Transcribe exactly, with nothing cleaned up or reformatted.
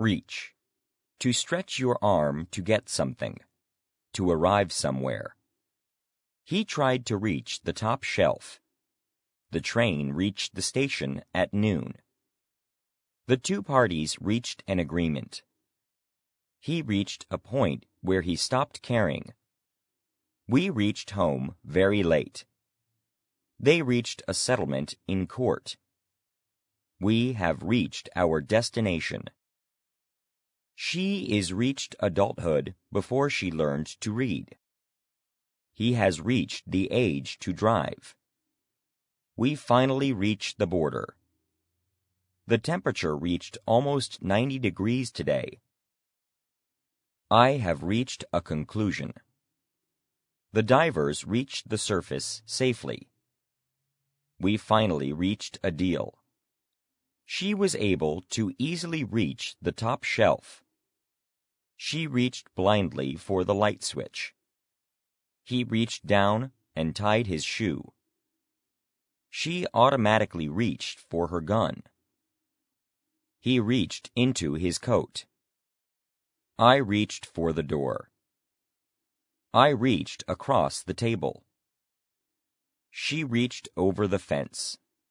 Reach. To stretch your arm to get something. To arrive somewhere. He tried to reach the top shelf. The train reached the station at noon. The two parties reached an agreement. He reached a point where he stopped caring. We reached home very late. They reached a settlement in court. We have reached our destination. She is reached adulthood before she learned to read. He has reached the age to drive. We finally reached the border. The temperature reached almost ninety degrees today. I have reached a conclusion. The divers reached the surface safely. We finally reached a deal. She was able to easily reach the top shelf. She reached blindly for the light switch. He reached down and tied his shoe. She automatically reached for her gun. He reached into his coat. I reached for the door. I reached across the table. She reached over the fence.